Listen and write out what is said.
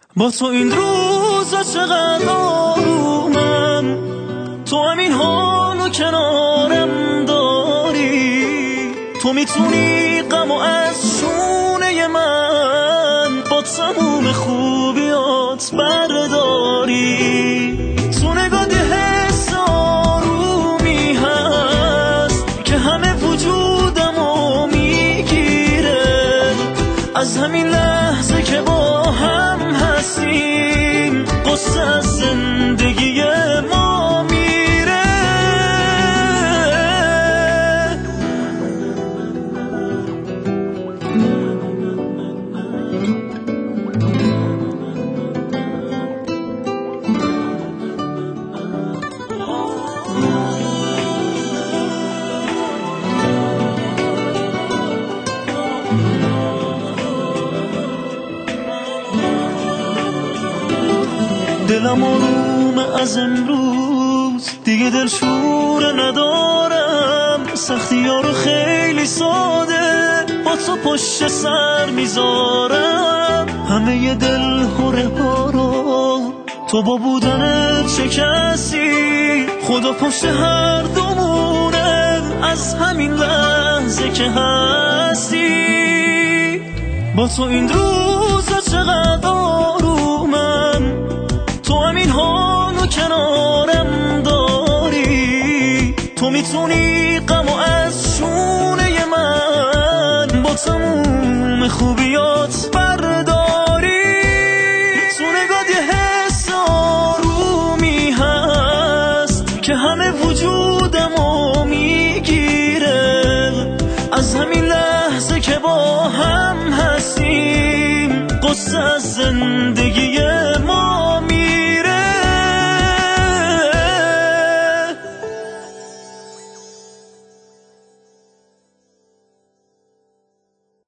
با تو این روزا چقدر آرومم، تو همین حالو کنارم داری، تو میتونی غمو از شونه من با تموم خوبیات برداری. تو نگاه حس آرومی هست که همه وجودمو میگیره، از همین لحظه که با هم هستیم قصه از زندگی ما میره. دلم آرومه از امروز، دیگه دلشوره ندارم، سختی ها رو خیلی ساده با تو پشت سر میذارم. همه ی دل هره ها رو تو با بودنت شکستی، خدا پشت هر دومونه از همین لحظه که هستی. با تو این روزا چقدر آرومم، تو همین حالو کنارم داری، تو میتونی غمو از شونه من با تموم خوبیات برداری. تو نگاه یه حس آرومی هست که همه وجودمو میگیره، از همین لحظه که با هم هستیم قصه از زندگی